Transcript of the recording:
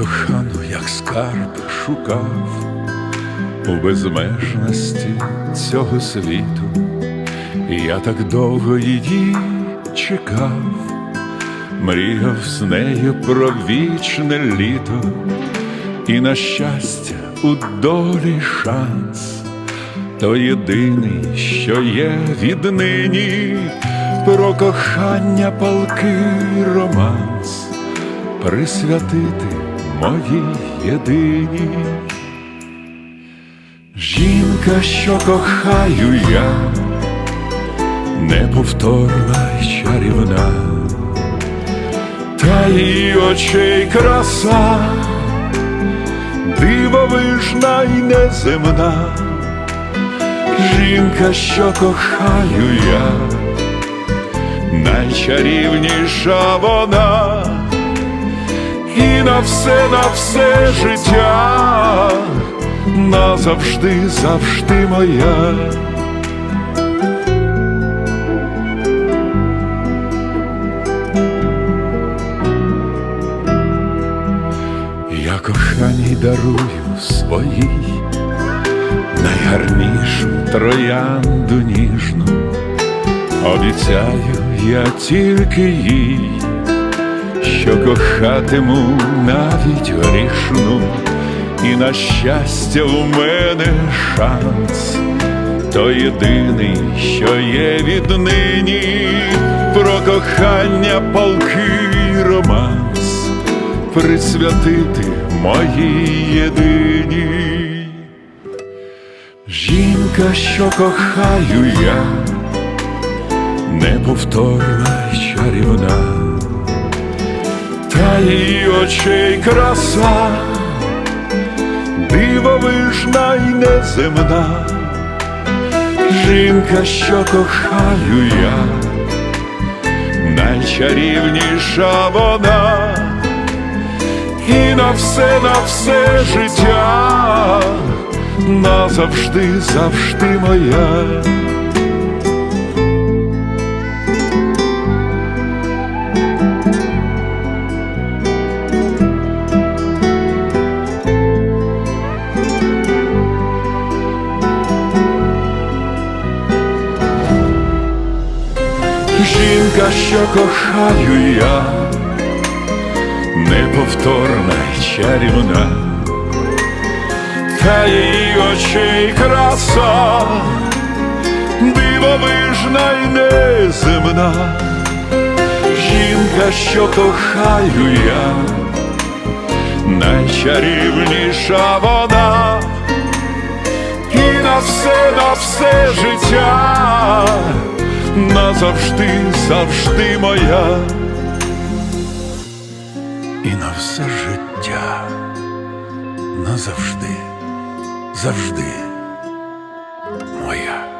кохану, як скарб, шукав у безмежності цього світу, і я так довго її чекав, мріяв з нею про вічне літо, і на щастя у долі шанс, то єдиний, що є віднині, про кохання палкий романс присвятити моїй єдиній. Жінка, що кохаю я, неповторна й чарівна, та її очей краса дивовижна й неземна. Жінка, що кохаю я, найчарівніша вона, і на все життя назавжди, завжди моя. Я коханій дарую своїй найгарнішу троянду ніжну, обіцяю я тільки їй, що кохатиму навіть грішну, і на щастя у мене шанс, то єдиний, що є віднині, про кохання палкий романс присвятити моїй єдиній. Жінка, що кохаю я, неповторна й чарівна, та її очей краса дивовижна й неземна. Жінка, що кохаю я, найчарівніша вона, і на все життя назавжди, завжди моя. Жінка, що кохаю я, неповторна й чарівна, та її очей краса дивовижна й неземна. Жінка, що кохаю я, найчарівніша вона, і на все життя назавжди, завжди моя. І на все життя назавжди, завжди моя.